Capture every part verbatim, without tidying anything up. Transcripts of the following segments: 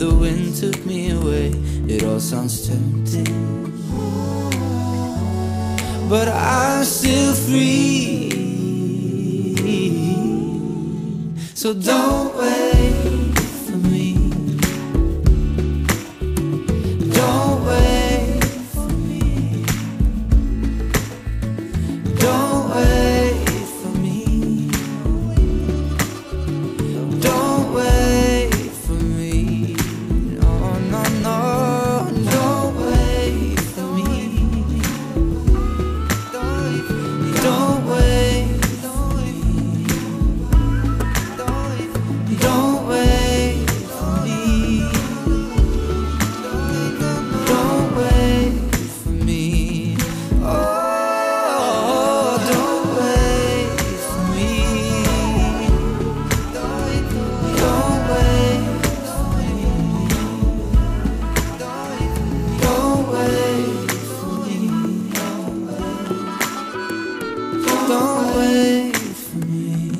The wind took me away, it all sounds tempting, but I'm still free. So don't wait for me. Don't wait for me. Don't wait for me. Don't wait for me. No, no, no. Don't wait for me. Don't wait. Don't wait for me. Don't wait for me. Oh, don't wait for me. Don't wait for me. Don't wait for me. Don't wait for me.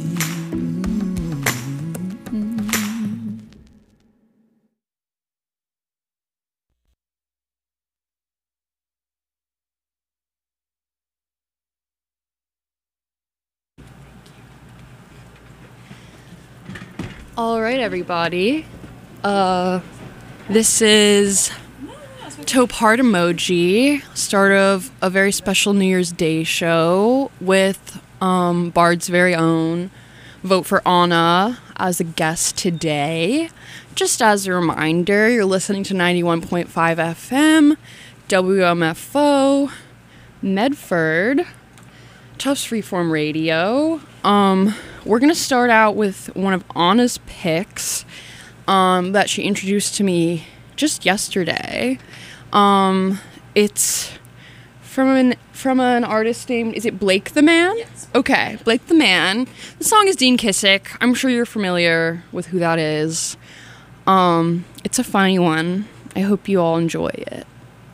All right, everybody. Uh, this is Topart Emoji, start of a very special New Year's Day show with um, Bard's very own Vote for Anna as a guest today. Just as a reminder, you're listening to ninety-one point five F M, W M F O, Medford, Tufts Freeform Radio. Um, we're going to start out with one of Anna's picks um, that she introduced to me just yesterday. Um, it's from an from an artist named, is it Blake the Man? Yes. Okay, Blake the Man. The song is Dean Kissick. I'm sure you're familiar with who that is. Um, it's a funny one. I hope you all enjoy it.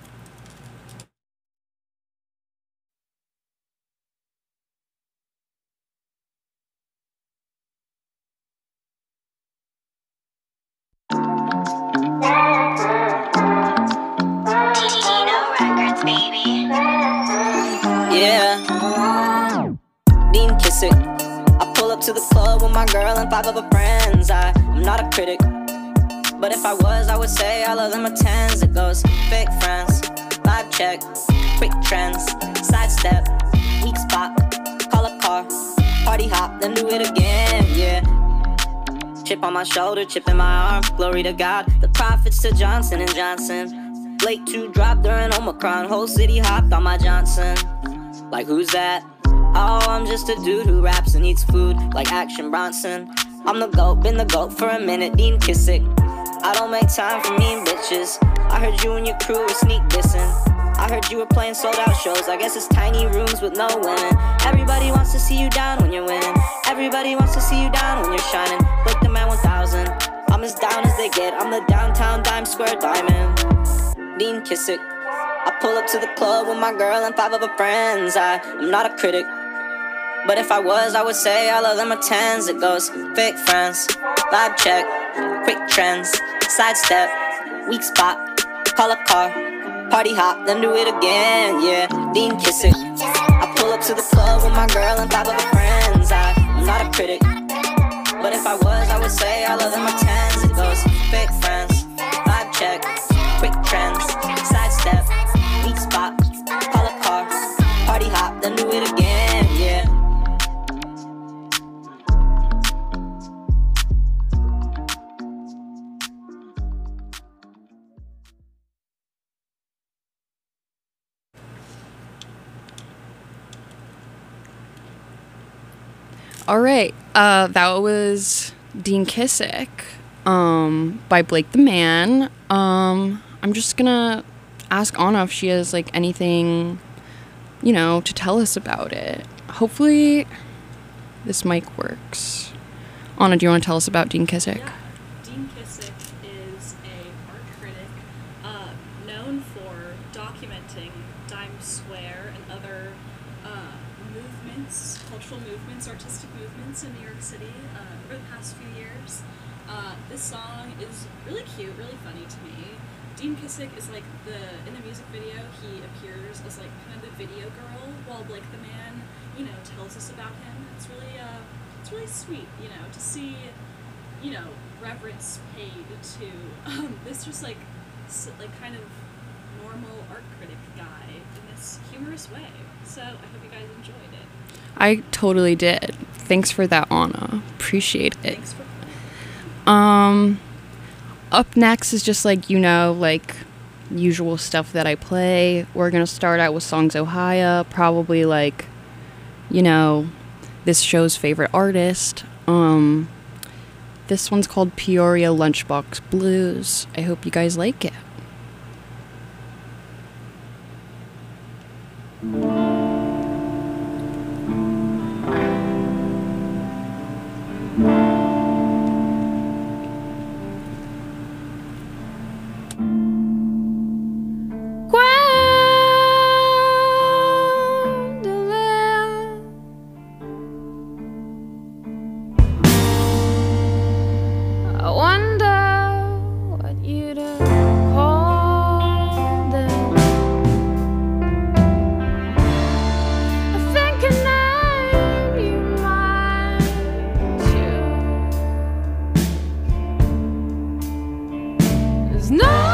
Yeah, Dean Kissick. I pull up to the club with my girl and five other friends. I, I'm not a critic, but if I was, I would say all of them are tens. It goes fake friends, vibe check, quick trends, sidestep, weak spot, call a car, party hop, then do it again. Yeah, chip on my shoulder, chip in my arm. Glory to God, the prophets to Johnson and Johnson. Blake two dropped during Omicron, whole city hopped on my Johnson. Like who's that? Oh, I'm just a dude who raps and eats food like Action Bronson. I'm the GOAT, been the GOAT for a minute, Dean Kissick. I don't make time for mean bitches. I heard you and your crew were sneak dissing. I heard you were playing sold out shows. I guess it's tiny rooms with no women. Everybody wants to see you down when you're winning. Everybody wants to see you down when you're shining. Blake the Man one thousand. I'm as down as they get. I'm the downtown dime square diamond. Dean Kissick. I pull up to the club with my girl and five other friends. I, I'm not a critic, but if I was, I would say all of them are tens. It goes fake friends, vibe check, quick trends, sidestep, weak spot, call a car, party hop, then do it again. Yeah, Dean Kissick. I pull up to the club with my girl and five other friends. I, I'm not a critic, but if I was, I would say all of them are tens. It goes fake friends, vibe check, quick trends, sidestep, weak spot, call a car, party hop, then do it again. Yeah. All right, uh, that was Dean Kissick um, by Blake the Man. Um, I'm just gonna ask Anna if she has like anything, you know, to tell us about it. Hopefully, this mic works. Anna, do you want to tell us about Dean Kissick? Yeah. Dean Kissick is a art critic uh, known for documenting Times Square and other uh, movements, cultural movements, artistic movements in New York City uh, over the past few years. Uh, this song is really cute, really funny to me. Dean Kissick is like the, in the music video, he appears as like kind of the video girl while like the man, you know, tells us about him. It's really, uh, it's really sweet, you know, to see, you know, reverence paid to um, this just like, s- like kind of normal art critic guy in this humorous way. So I hope you guys enjoyed it. I totally did. Thanks for that, Anna. Appreciate it. Thanks for playing. Um, up next is just like, you know, like usual stuff that I play. We're gonna start out with Songs Ohio, probably like, you know, this show's favorite artist. Um, this one's called Peoria Lunchbox Blues. I hope you guys like it. I wonder what you'd call them. I think a name you might choose. There's no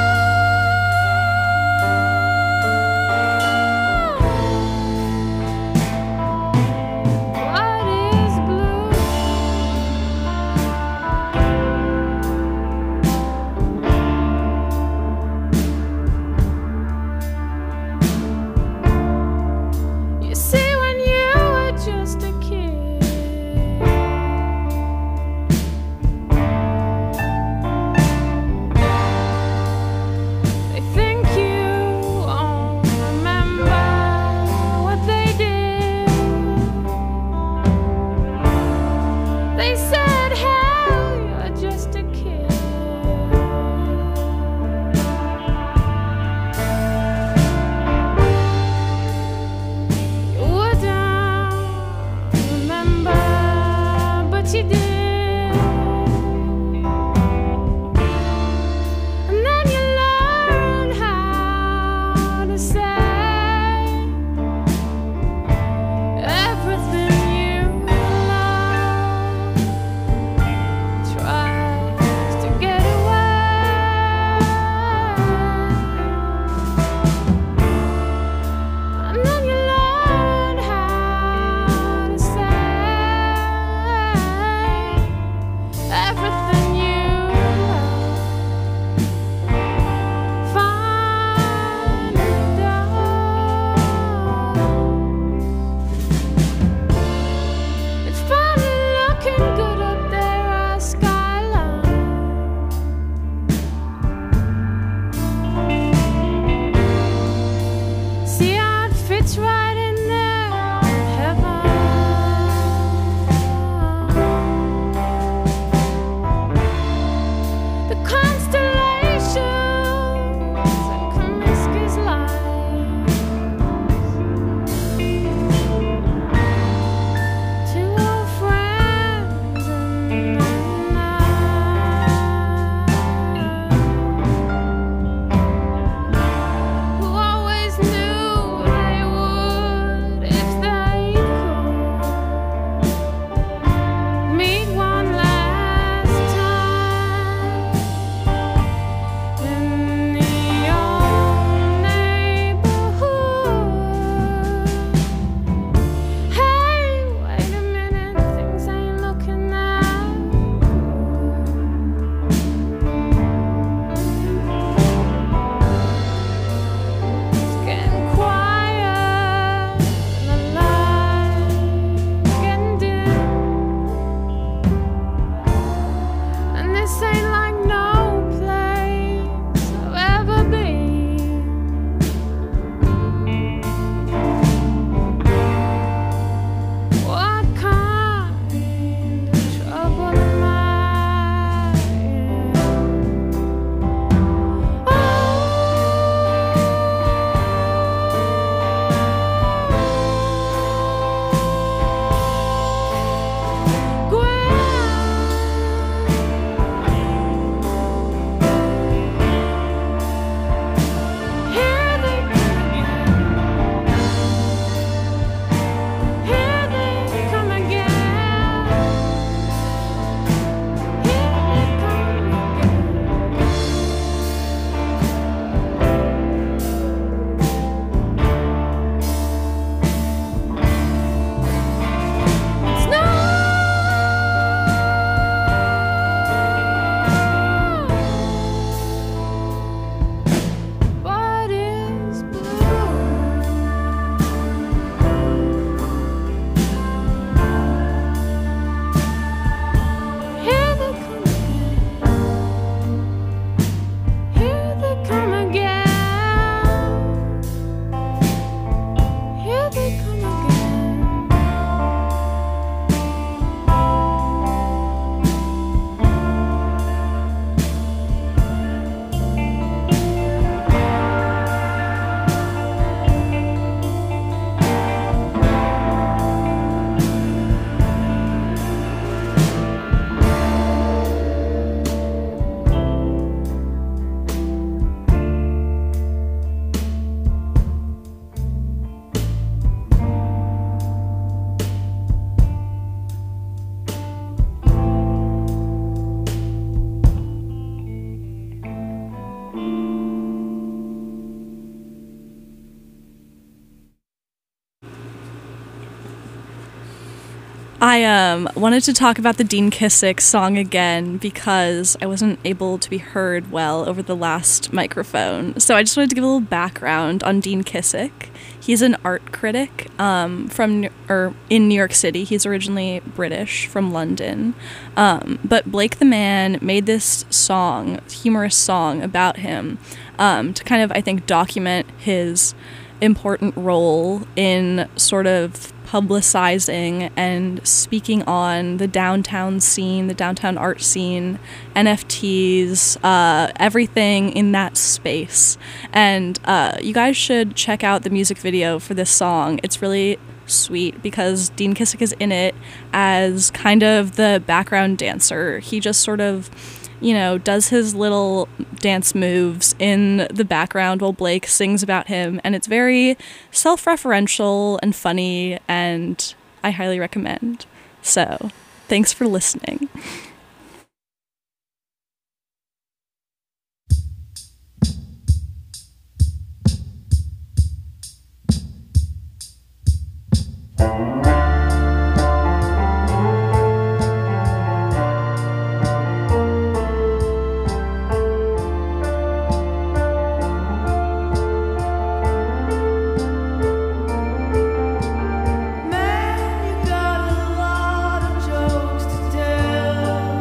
what is blue. You see, when you were just a kid, I um, wanted to talk about the Dean Kissick song again because I wasn't able to be heard well over the last microphone. So I just wanted to give a little background on Dean Kissick. He's an art critic um, from or in New York City. He's originally British, from London. Um, but Blake the Man made this song, humorous song about him um, to kind of, I think, document his important role in sort of publicizing and speaking on the downtown scene, the downtown art scene, N F Ts, uh, everything in that space. And uh, you guys should check out the music video for this song. It's really sweet because Dean Kissick is in it as kind of the background dancer. He just sort of, you know, does his little dance moves in the background while Blake sings about him, and it's very self-referential and funny, and I highly recommend. So, thanks for listening. Man, you got a lot of jokes to tell.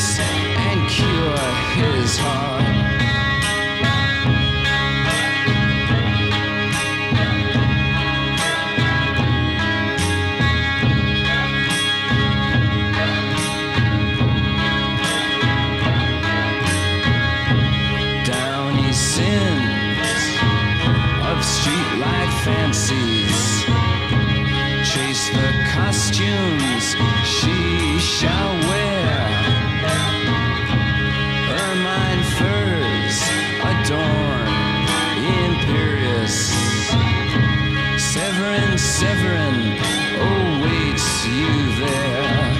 mistress and cure his heart. Downy sins of streetlight fancies, chase the costumes she shall wear. Ermine furs adorn imperious. Severin, Severin awaits you there.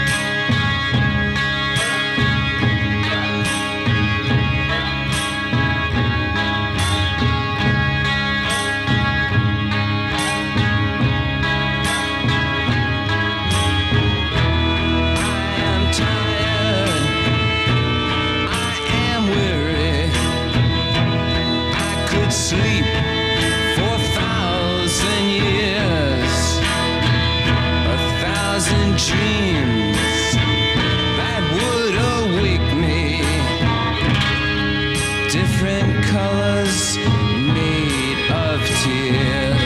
Sleep for a thousand years, a thousand dreams that would awake me. Different colors made of tears.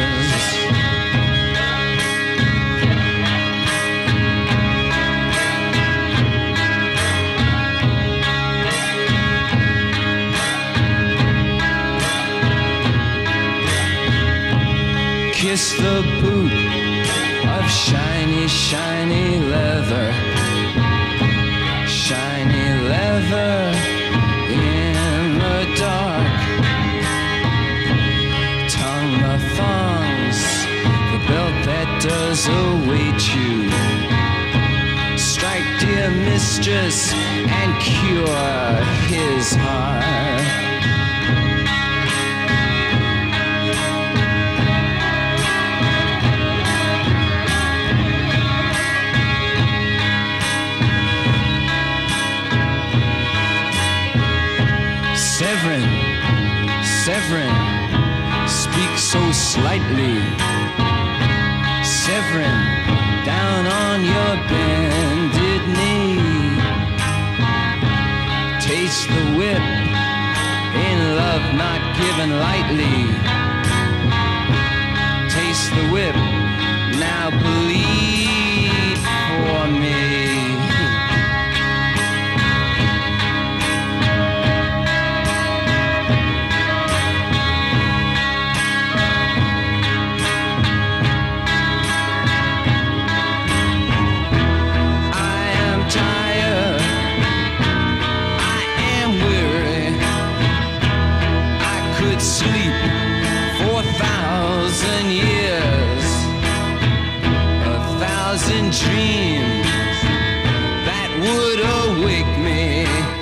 Kiss the boot of shiny, shiny leather, shiny leather in the dark. Tongue the thongs, the belt that does await you. Strike, dear mistress, and cure his heart. Severin, Severin, speak so slightly. Severin, down on your bended knee. Taste the whip, in love not given lightly. Taste the whip, now bleed for me. Sleep for a thousand years, a thousand dreams that would awake me.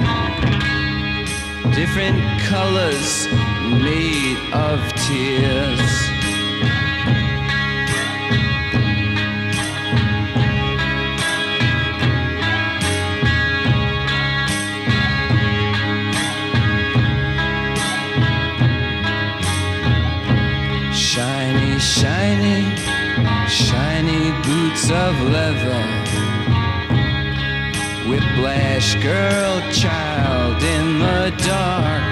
Different colors made of tears. Shiny, shiny, shiny boots of leather. Whiplash girl, child in the dark.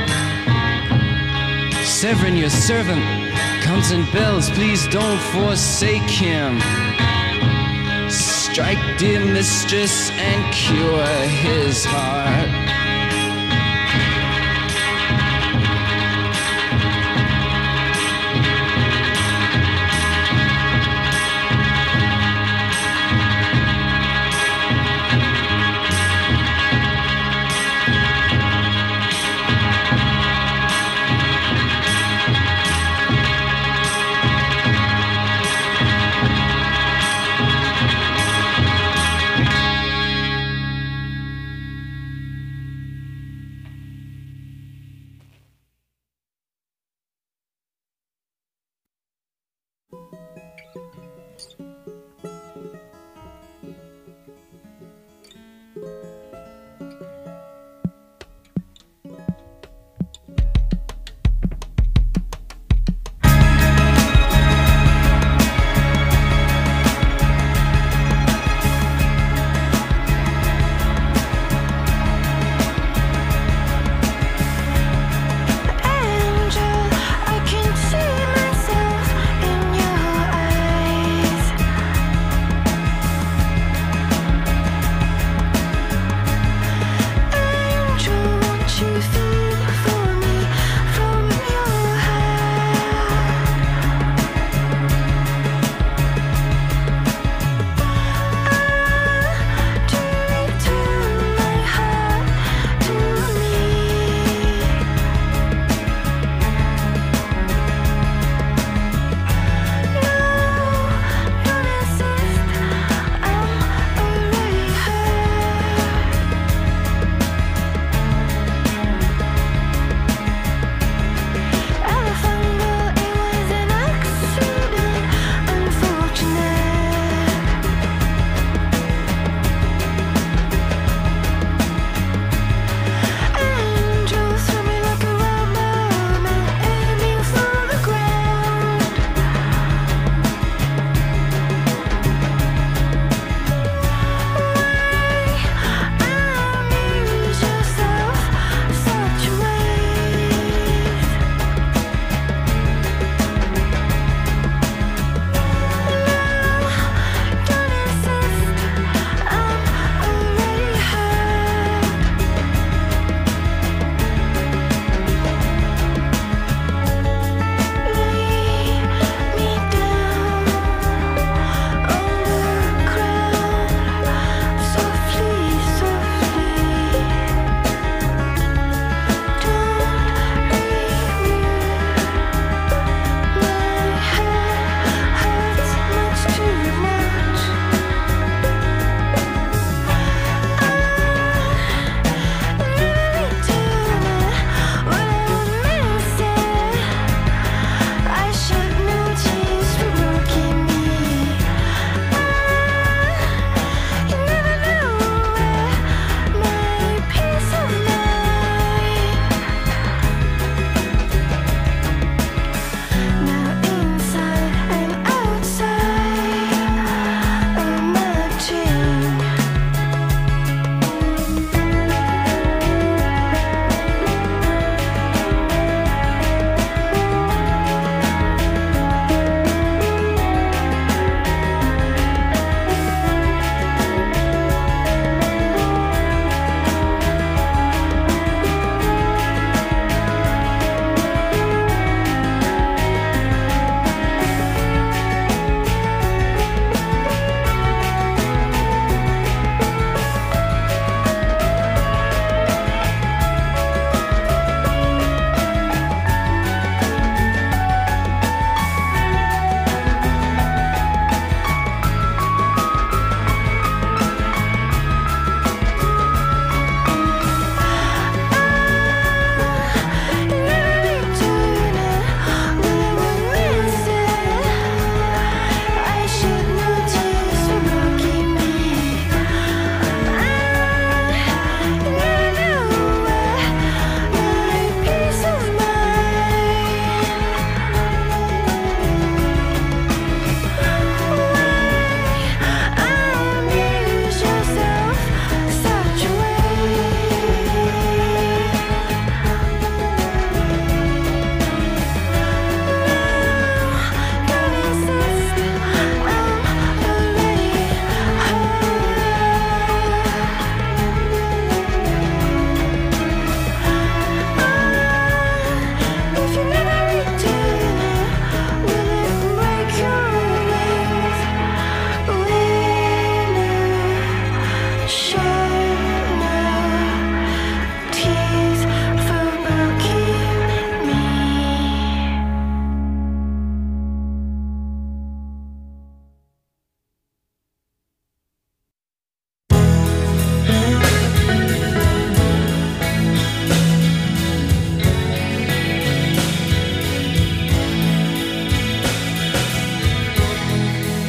Severin, your servant, comes in bells, please don't forsake him. Strike, dear mistress, and cure his heart.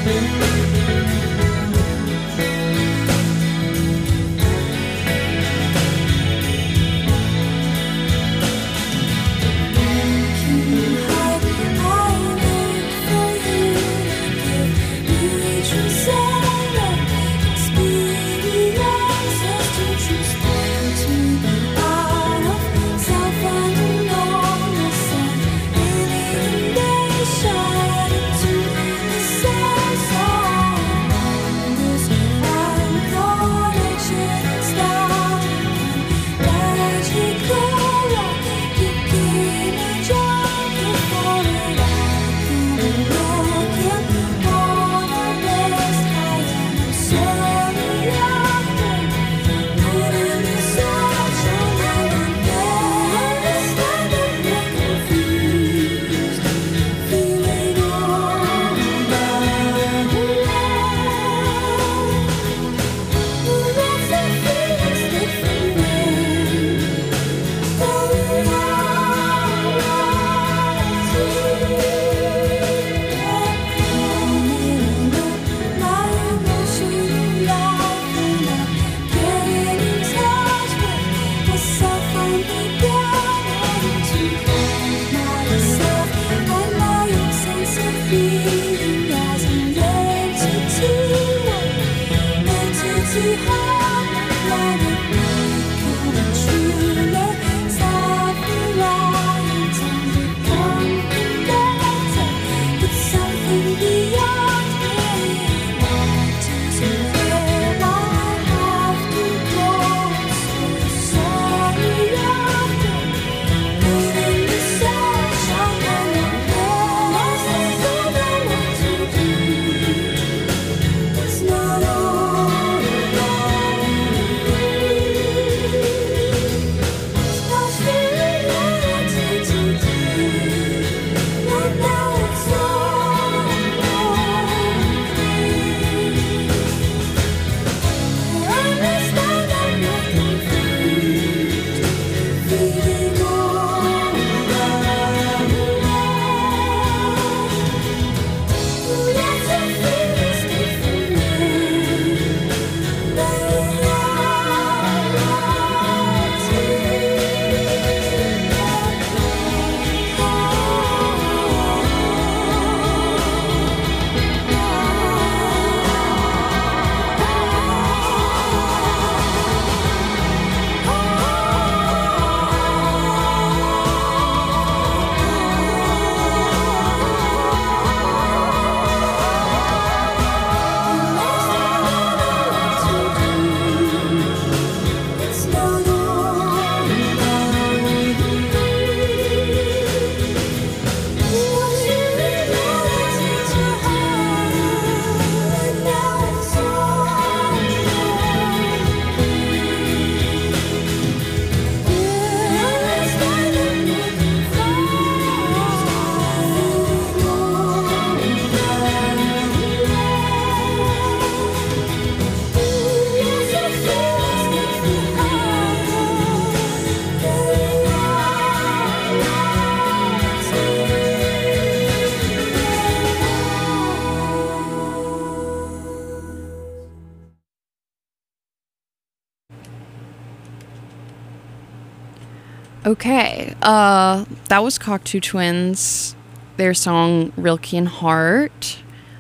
Okay, uh, that was Cocteau Twins, their song Rilke and Heart.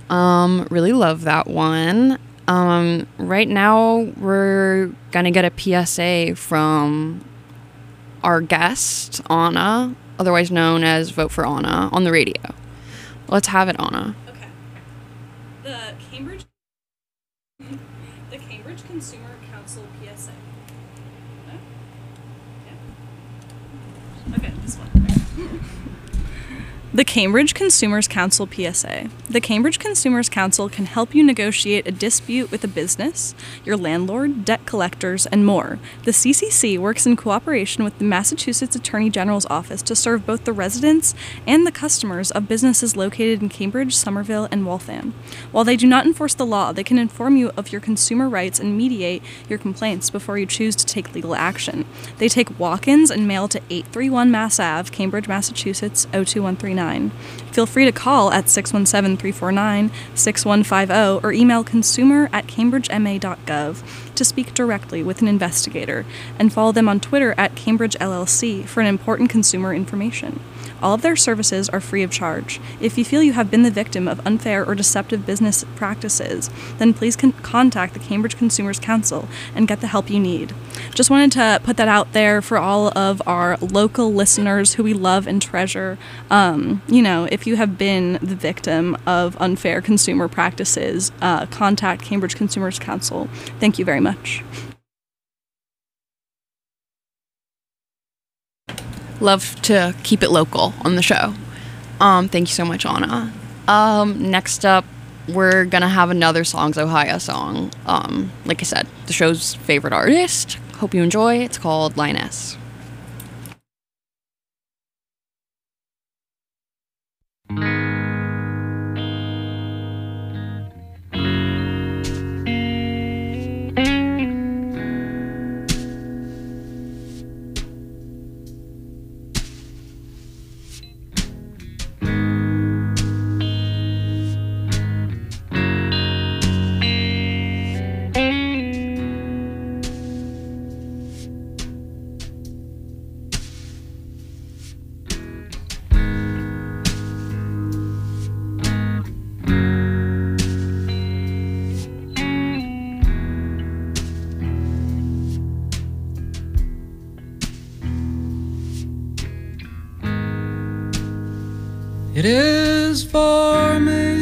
Um, really love that one. Um, right now, we're gonna get a P S A from our guest, Anna, otherwise known as Vote for Anna, on the radio. Let's have it, Anna. Okay. The Cambridge, the Cambridge Consumer Council P S A. No? Yeah. Okay, this one. The Cambridge Consumers Council P S A. The Cambridge Consumers Council can help you negotiate a dispute with a business, your landlord, debt collectors, and more. The C C C works in cooperation with the Massachusetts Attorney General's office to serve both the residents and the customers of businesses located in Cambridge, Somerville, and Waltham. While they do not enforce the law, they can inform you of your consumer rights and mediate your complaints before you choose to take legal action. They take walk-ins and mail to eight thirty-one Mass Ave, Cambridge, Massachusetts, oh two one three nine. ninety-nine. Feel free to call at six one seven, three four nine, six one five zero or email consumer at cambridge m a dot gov to speak directly with an investigator, and follow them on Twitter at Cambridge L L C for an important consumer information. All of their services are free of charge. If you feel you have been the victim of unfair or deceptive business practices, then please con- contact the Cambridge Consumers Council and get the help you need. Just wanted to put that out there for all of our local listeners who we love and treasure. Um, you know, if you have been the victim of unfair consumer practices, uh, contact Cambridge Consumers Council. Thank you very much. Love to keep it local on the show. Um, thank you so much, Anna. Um, next up, we're gonna have another Songs Ohio song. Um, like I said, the show's favorite artist. Hope you enjoy. It's called Lioness. It is for me.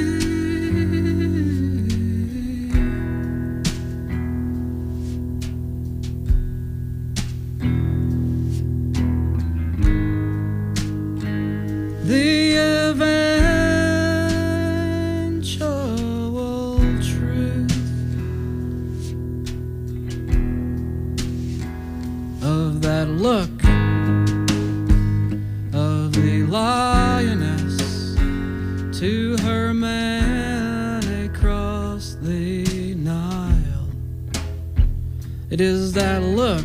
The eventual truth of that look of the lioness to her man across the Nile. It is that look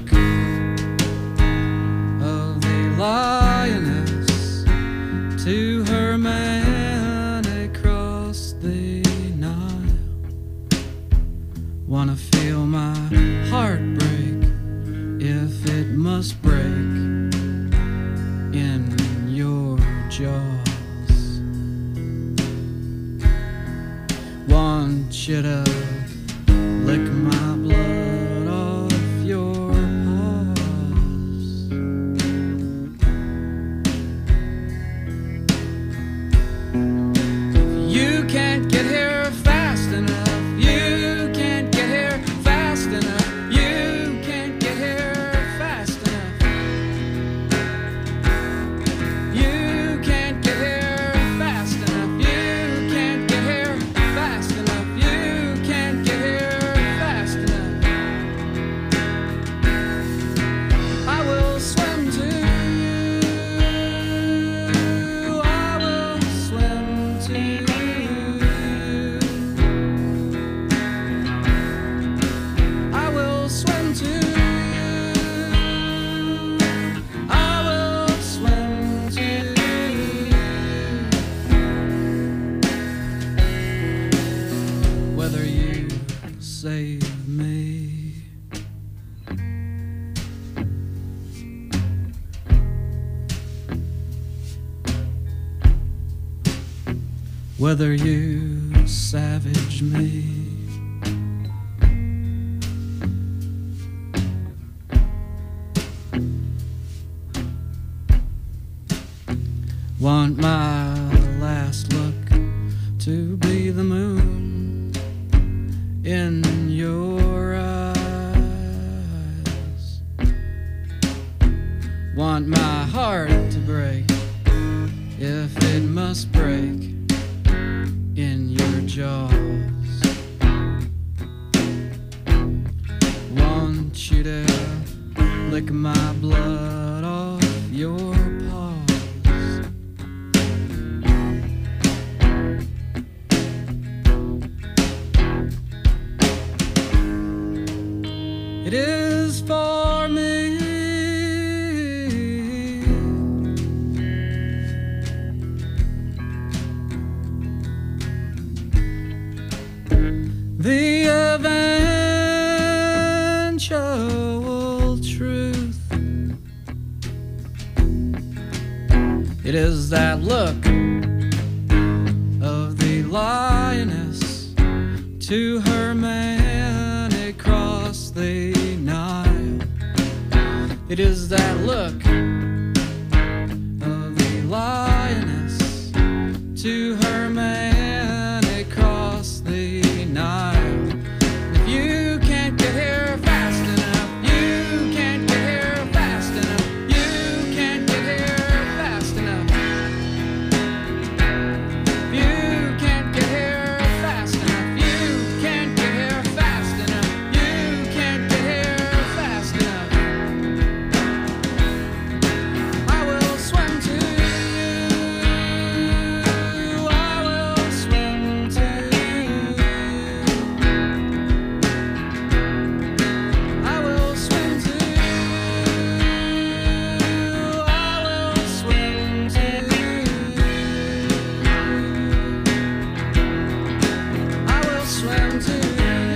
of the lioness to her man across the Nile. Wanna feel my heart break if it must break in your jaws. Want you to lick my blood off your paws. You can't get here fast enough. You can't get here fast enough. You can't get here fast enough. You can't get here fast enough. You can't get here fast enough. You can't get here fast enough. I will swim to you. I will swim to you. I will swim to you. I will swim to you. Whether you save me, whether you savage me, want my last look to be the moon in your eyes. Want my heart to break if it must break in your jaws. Want you to lick my blood off your paws. It is for me. the eventual truth. It is that look of the lioness to her man across the Nile. It is that look of the lioness to her man across the Nile. If you can't get here fast enough, you can't get here fast enough, you can't get here fast enough. If you can't get here fast enough, you can't get here fast enough, you can't get here fast enough. I will swim to you, I will swim to you, I will swim to you, I will swim to you, I will swim to you, to you,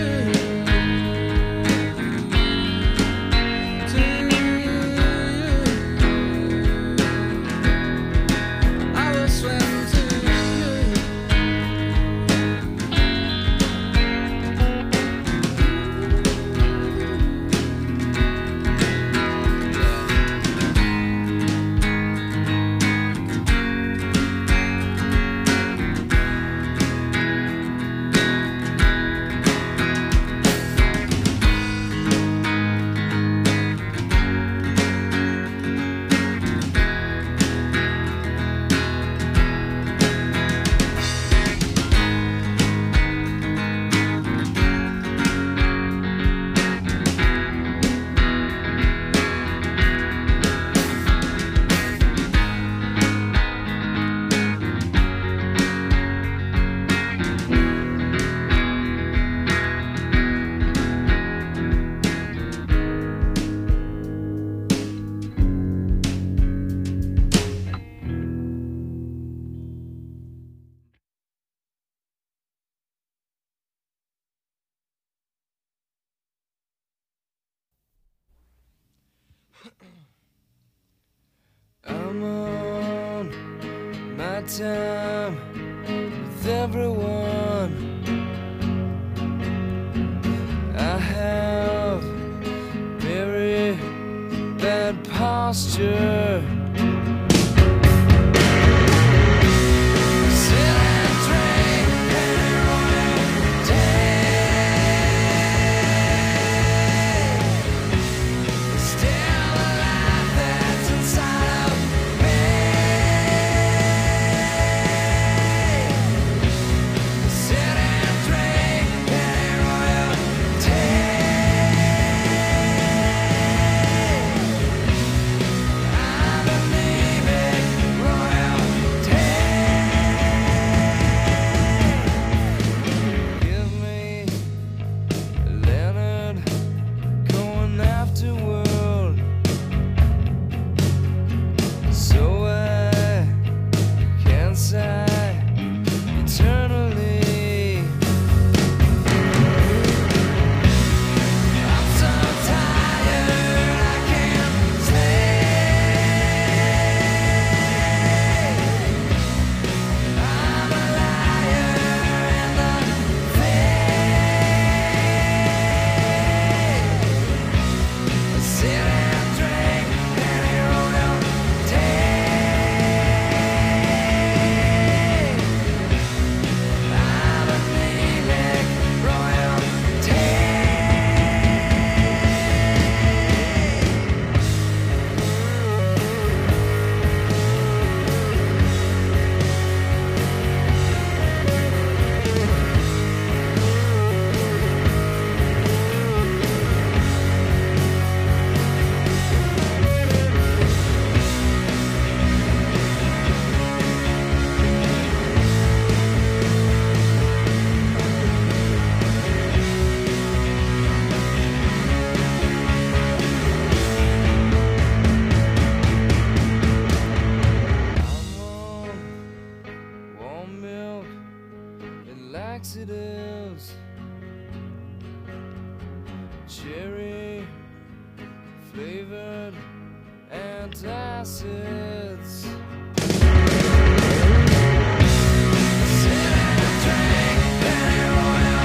I will swim to you. I'm on my time with everyone. I have very bad posture. Sit and drink Penny Royal day. Still alive, that's inside of me. Sit and drink Penny Royal day. I believe in royalty. Give me Leonard going afterward, so I can sigh eternally. I'm so tired I can't sleep. I'm a liar in the thick. Sit and drink Penny Royal day. I'm a Phoenix Royal I'm on warm milk and laxatives. cherry flavored antacids. Sit and drink penny royal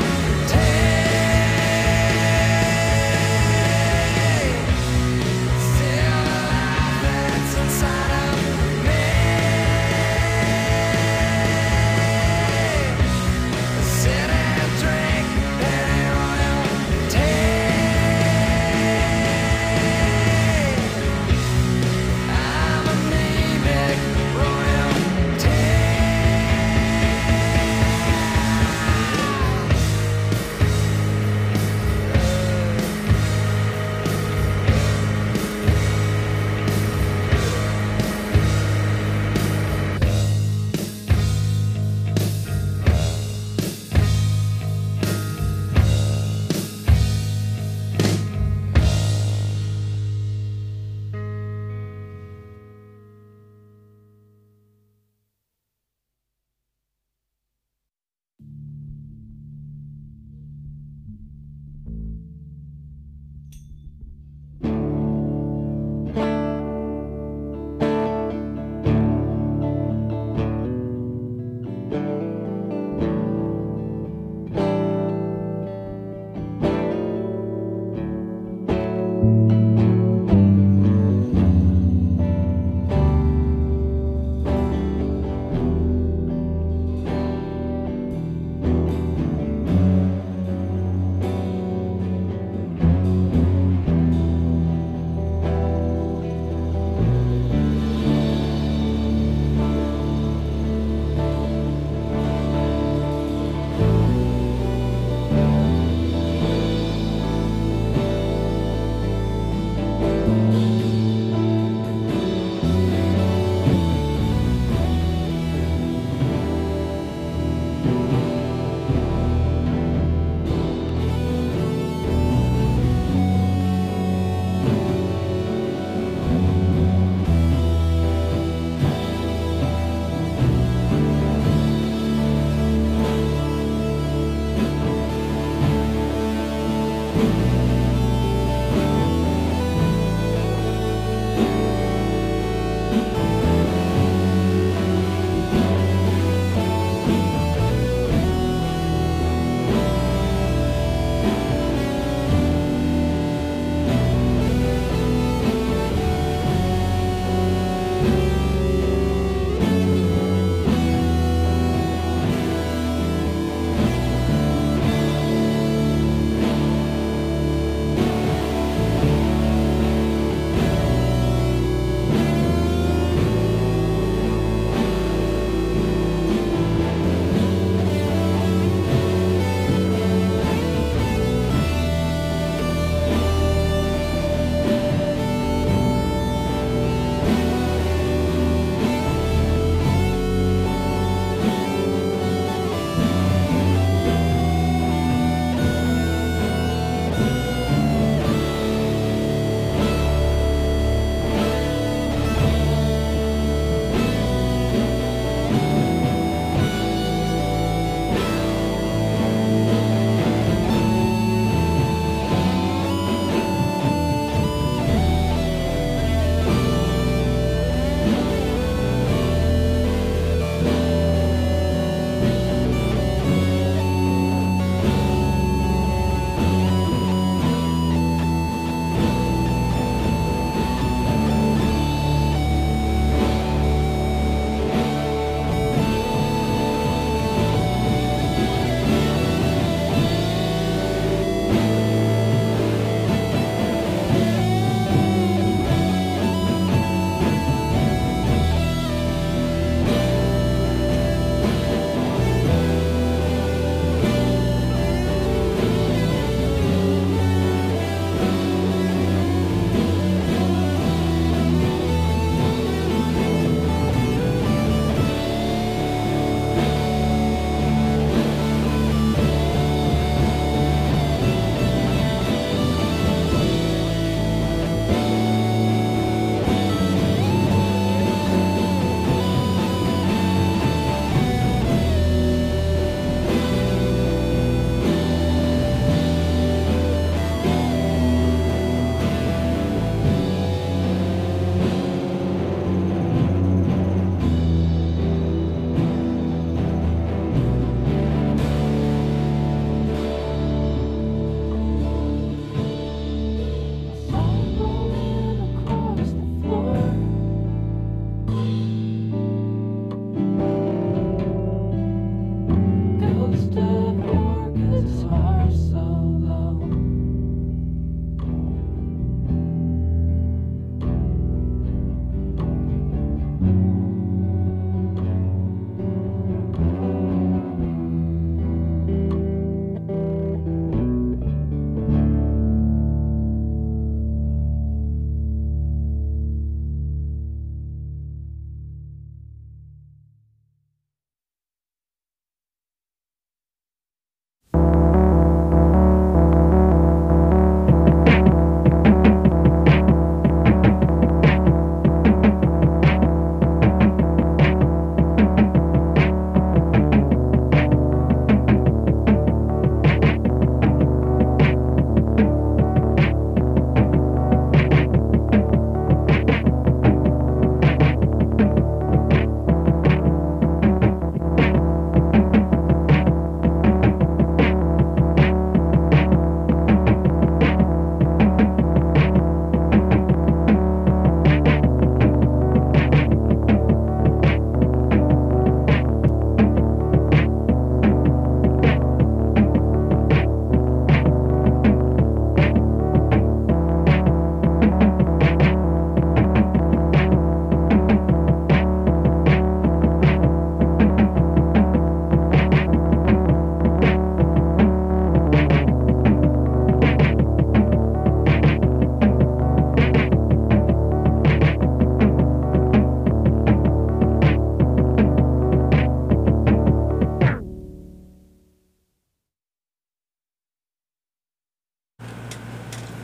tea. Still the life that's inside of me. Sit and drink penny royal tea. I'm anemic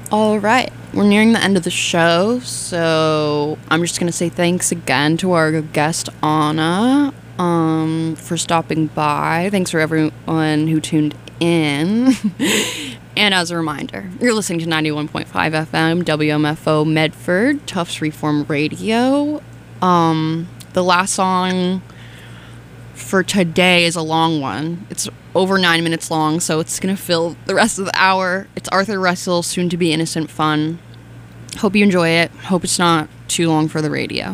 All right, we're nearing the end of the show, so I'm just going to say thanks again to our guest, Anna, um, for stopping by. Thanks for everyone who tuned in. And as a reminder, you're listening to ninety-one point five F M, W M F O Medford, Tufts Reform Radio. Um, the last song for today is a long one. It's over nine minutes long, so it's going to fill the rest of the hour. It's Arthur Russell, Soon to Be Innocent Fun. Hope you enjoy it. Hope it's not too long for the radio.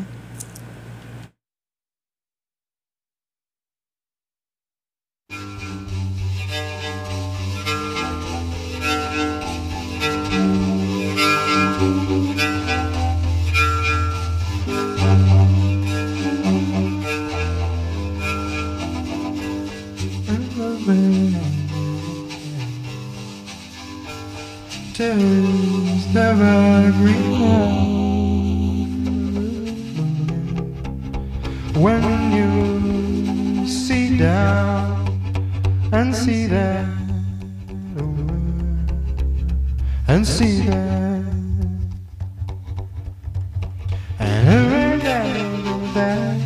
Taste of a green when you see down and see that and see that and every day that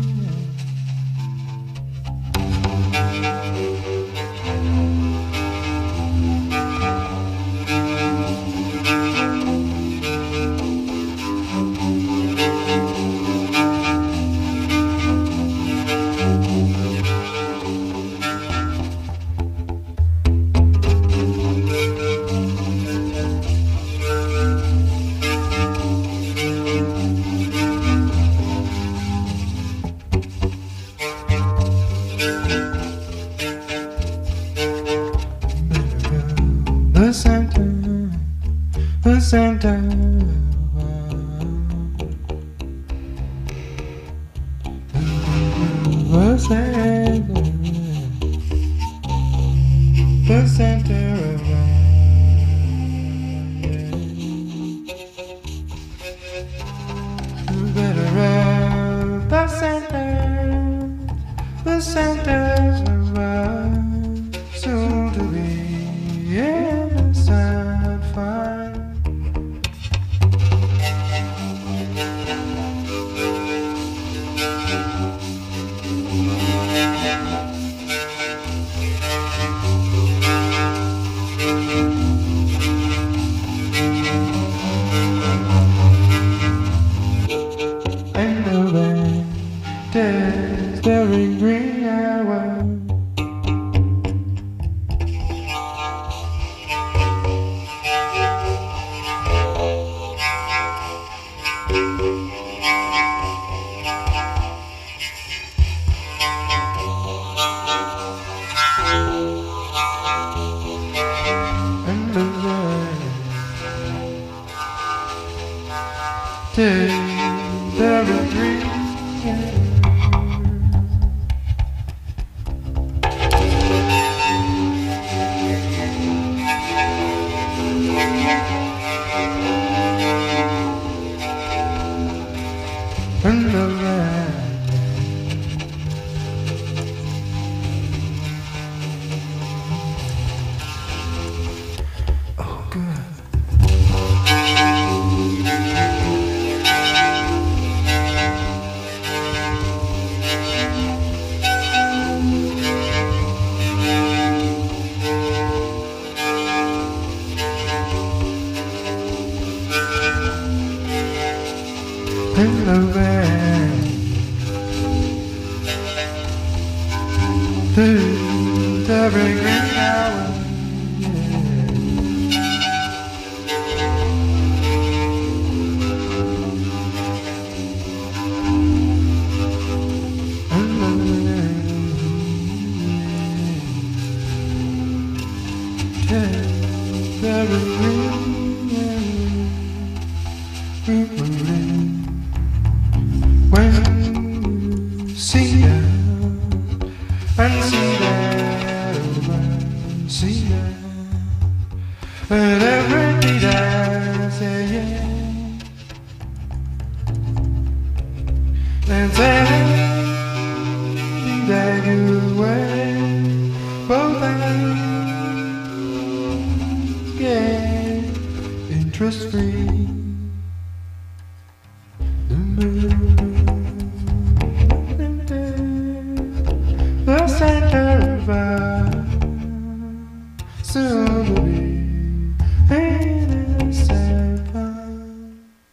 the center, the center, the center, the center of life. Better of the center, the center of life, soon to be, yeah. Sad fun. And the band is very green hour. In the van, to every green hour. When see that and see that, see that, and every day I say yes, and say that you wear both hands, yeah, in just free. The moon, the center of our soon to be innocent fun.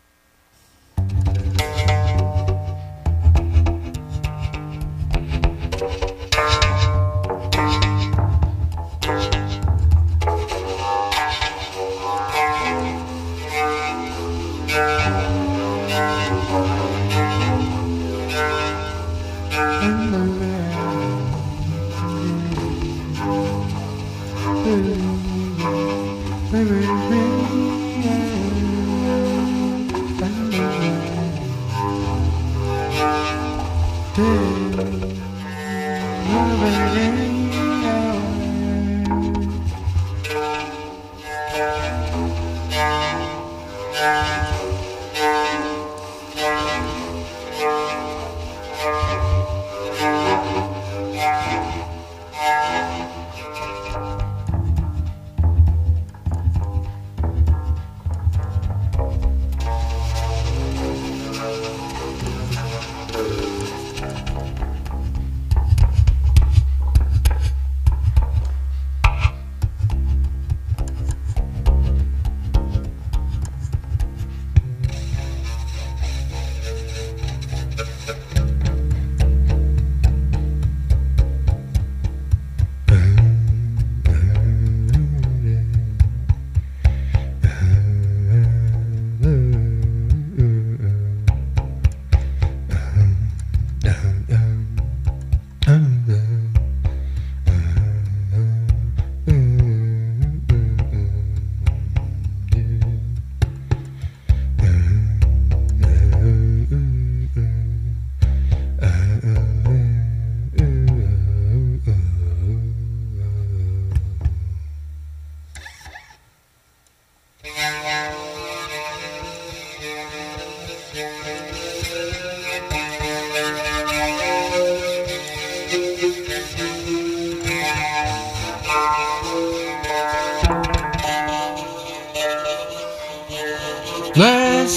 Let's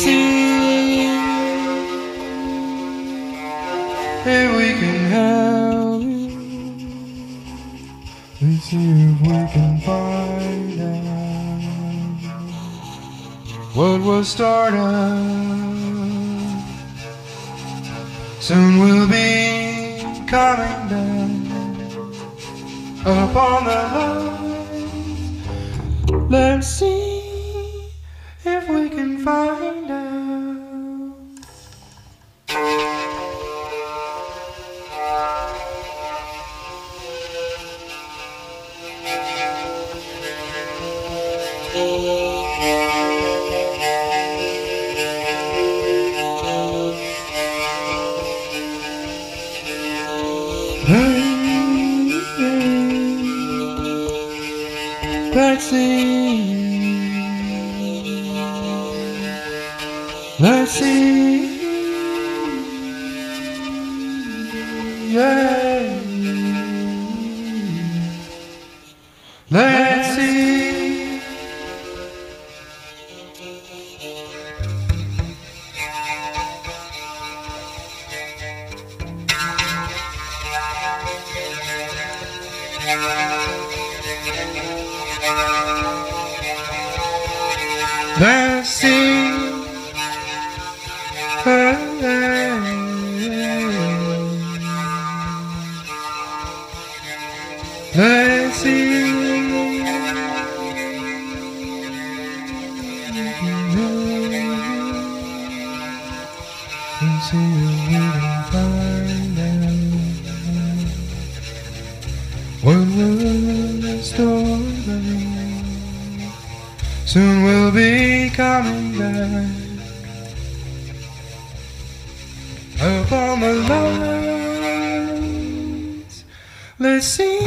see if we can help. Let's see if we can find out what was started. Soon we'll be coming down upon the line. Let's see if we can find out. Let's see. Let's see, yeah. Let's see. Let's see. Let's see. Let's see if we can find out what was stolen. Soon we'll be coming back up on the lines. Let's see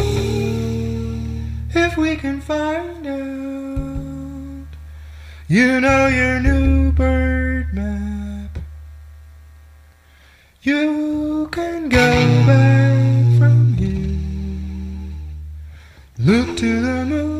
if we can find out. You know your new bird map. You can go back from here. Look to the moon.